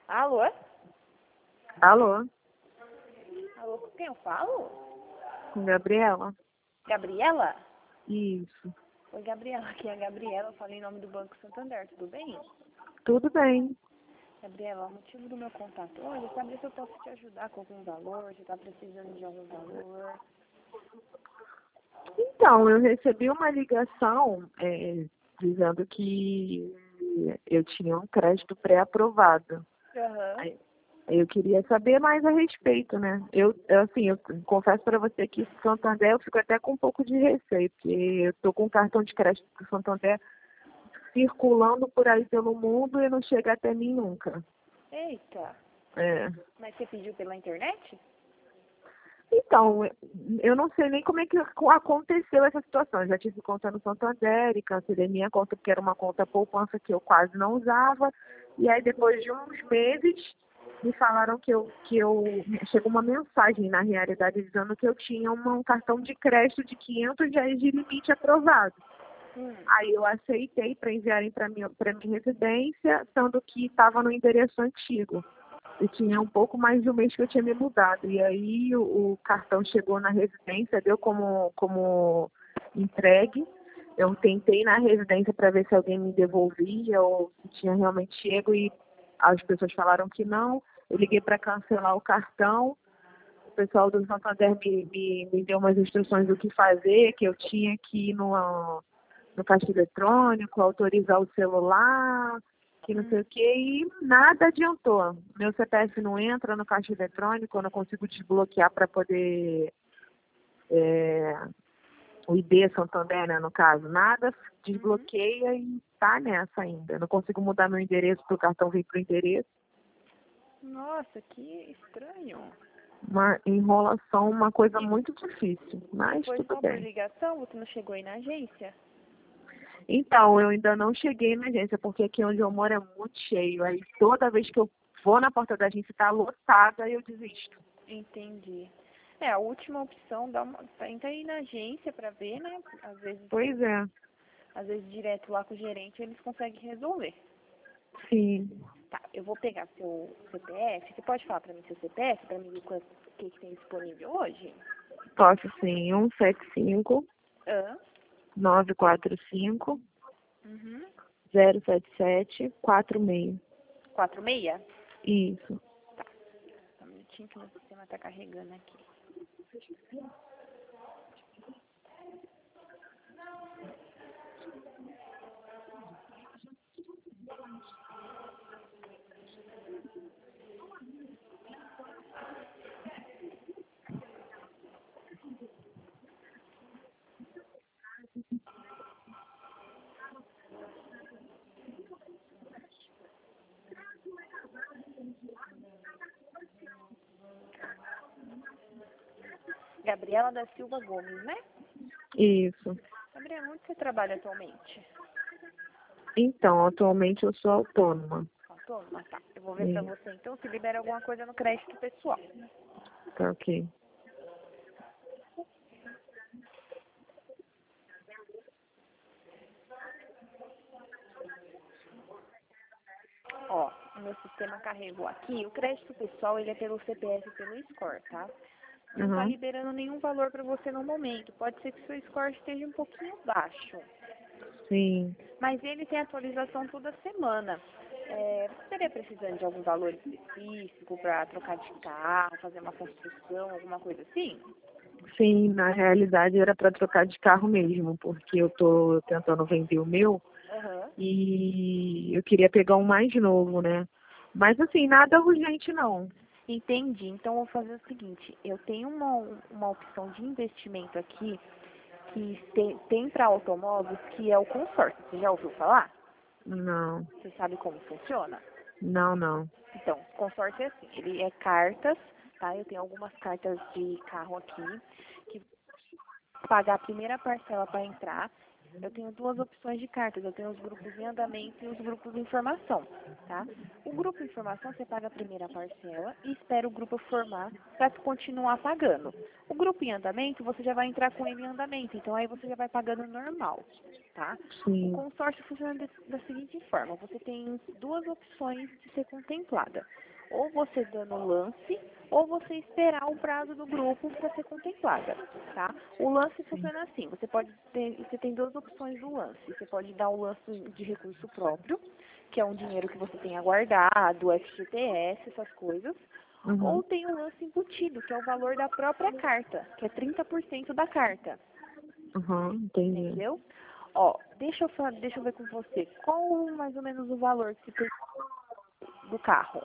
Alô? Alô, Alô, com quem eu falo? com Gabriela? Gabriela? Isso. Oi, Gabriela, aqui é a Gabriela, eu falei em nome do Banco Santander, tudo bem? Tudo bem. Gabriela, o motivo do meu contato hoje é saber se eu posso te ajudar com algum valor, se está precisando de algum valor. Então, eu recebi uma ligação dizendo que eu tinha um crédito pré-aprovado. Aham. Aí eu queria saber mais a respeito, né? Eu confesso para você que Santander eu fico até com um pouco de receio, porque eu estou com um cartão de crédito do Santander circulando por aí pelo mundo e não chega até mim nunca. Eita, É. mas você pediu pela internet? Então, eu não sei nem como é que aconteceu essa situação. Eu já tive conta no Santander e cancelei minha conta porque era uma conta poupança que eu quase não usava. E aí, depois de uns meses, me falaram que eu chegou uma mensagem, na realidade, dizendo que eu tinha um cartão de crédito de R$ 500 de limite aprovado. Aí eu aceitei para enviarem para minha residência, sendo que estava no endereço antigo. E tinha um pouco mais de um mês que eu tinha me mudado. E aí o cartão chegou na residência, deu como entregue. Eu tentei na residência para ver se alguém me devolvia ou se tinha realmente chego e as pessoas falaram que não. Eu liguei para cancelar o cartão. O pessoal do Santander me deu umas instruções do que fazer, que eu tinha que ir no caixa eletrônico, autorizar o celular, que não sei o quê, e nada adiantou. Meu CPF não entra no caixa eletrônico, eu não consigo desbloquear para poder o ID Santander, né, no caso, nada desbloqueia e tá nessa ainda. Eu não consigo mudar meu endereço para o cartão vir para o endereço. Nossa, que estranho. Uma enrolação, uma coisa E muito difícil, mas foi tudo só por bem. ligação? Você não chegou aí na agência? Então, eu ainda não cheguei na agência, porque aqui onde eu moro é muito cheio. Aí toda vez que eu vou na porta da agência está lotada e eu desisto. Entendi. É, a última opção, tenta ir na agência pra ver, né? Pois é, Às vezes direto lá com o gerente eles conseguem resolver. sim. Tá, eu vou pegar seu CPF. Você pode falar pra mim seu CPF, pra mim ver o que tem disponível hoje? Posso sim, 175 Hã? 945 Uhum. 077 46. 46? Isso. Tá, só um minutinho que meu sistema tá carregando aqui. Gabriela da Silva Gomes, né? Isso. Gabriela, onde você trabalha atualmente? Então, atualmente eu sou autônoma. Autônoma? Tá. Eu vou ver pra Isso. você então se libera alguma coisa no crédito pessoal. Tá ok. Ó, o meu sistema carregou aqui. O crédito pessoal, ele é pelo CPF e pelo score, tá? Não tá Uhum. liberando nenhum valor para você no momento. Pode ser que seu score esteja um pouquinho baixo. Sim. Mas ele tem atualização toda semana. Você estaria precisando de algum valor específico para trocar de carro, fazer uma construção, alguma coisa assim? Sim, na realidade era para trocar de carro mesmo, porque eu tô tentando vender o meu Aham. e eu queria pegar um mais novo, né? Mas assim, nada urgente não. Entendi. Então, eu vou fazer o seguinte. Eu tenho uma opção de investimento aqui que tem para automóveis, que é o consórcio. Você já ouviu falar? Não, Você sabe como funciona? não. Então, consórcio é assim, ele é cartas, tá? Eu tenho algumas cartas de carro aqui, que pagar a primeira parcela para entrar, eu tenho duas opções de cartas. Eu tenho os grupos em andamento e os grupos de informação, tá? O grupo de informação, você paga a primeira parcela e espera o grupo formar para continuar pagando. O grupo em andamento, você já vai entrar com ele em andamento, então aí você já vai pagando normal, tá? O Sim. consórcio funciona da seguinte forma, você tem duas opções de ser contemplada. Ou você dando o lance, ou você esperar o prazo do grupo para ser contemplada, tá? O lance funciona assim, você tem duas opções do lance. Você pode dar o lance de recurso próprio, que é um dinheiro que você tenha guardado, FGTS, essas coisas. Uhum. Ou tem o lance embutido, que é o valor da própria carta, que é 30% da carta, Uhum. Entendi. entendeu? Ó, deixa eu ver com você, qual mais ou menos o valor que você tem do carro?